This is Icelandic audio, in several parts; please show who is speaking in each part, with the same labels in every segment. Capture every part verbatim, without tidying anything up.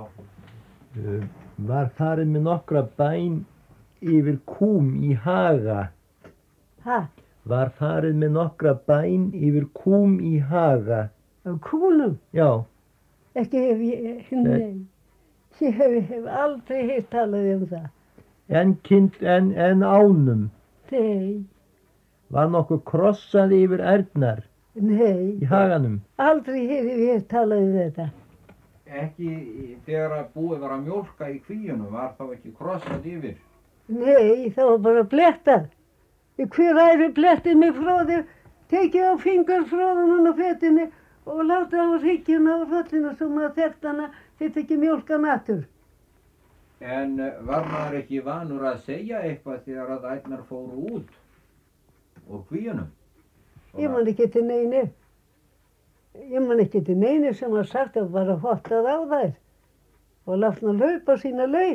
Speaker 1: Já.
Speaker 2: Uh, var farið með nokkra bæn yfir kúm í Haga.
Speaker 3: Ha?
Speaker 2: Var farið með nokkra bæn yfir kúm í Haga.
Speaker 3: Á kúnum?
Speaker 2: Já.
Speaker 3: Ekki hef ég, nei. Ég hef, hef aldrei heyrt talað um það.
Speaker 2: En, kind, en, en ánum.
Speaker 3: Nei,
Speaker 2: Var nokkuð krossað yfir ærnar
Speaker 3: nei.
Speaker 2: í Haganum.
Speaker 3: Aldrei hef ég heyrt talað um þetta.
Speaker 1: Ekki í- þegar að búið var að mjólka í kvíunum, var þá ekki krossað yfir?
Speaker 3: Nei, það var bara blettað. Hver æri blettið með fróði, tekið á fingarfróðunum á fetinni og láta á hryggina og hrollina svo maður þekkt hana, þetta ekki mjólka natur.
Speaker 1: En eh, var maður ekki vanur að segja eitthvað þegar að ærnar fóru út úr kvíunum?
Speaker 3: Ég man ekki til neinu. Ég man ekki til neinu sem var sagt að bara hottað á þær og látt hann hlaupa sína leið.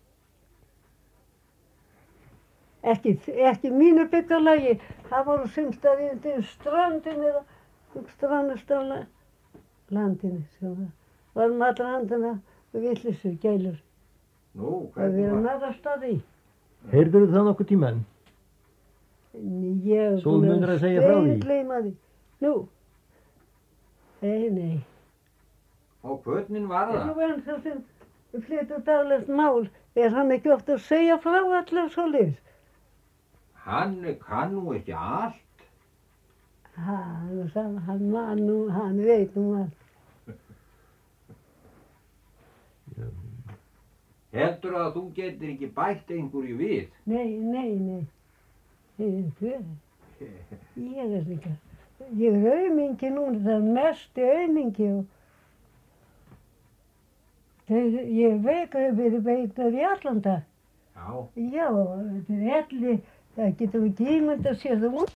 Speaker 3: Ekki, ekki mínu byggðalagi, það voru sumstaði undir strandinu eða strandastala landinu sem það var um allra handana villisur, gælur.
Speaker 1: Nú,
Speaker 3: Það
Speaker 1: hvernig
Speaker 3: verið
Speaker 1: var?
Speaker 3: næra staði.
Speaker 2: Heyrðuðu það nokkuð tímann?
Speaker 3: Ég
Speaker 2: Svo þú munir að segja frá því?
Speaker 3: Gleyma því. Nú. Nei, nei.
Speaker 1: Og hvernig var það?
Speaker 3: Nú en það sem flytur daglegt mál, er hann ekki oft að segja frá allar svoleiðis?
Speaker 1: Hann kann nú ekki allt.
Speaker 3: Hann, hann, hann, man nú, hann veit nú allt.
Speaker 1: Heldur að þú getur ekki bætt einhverju við?
Speaker 3: Nei, nei, nei. Ég, ég er líka. Ég er aumingi núna, það er mesti aumingi og þeir, ég veik að hef verið veiknar í allan dag.
Speaker 1: Já.
Speaker 3: Já, þetta er elli, það getur ekki ímynd að sé það út.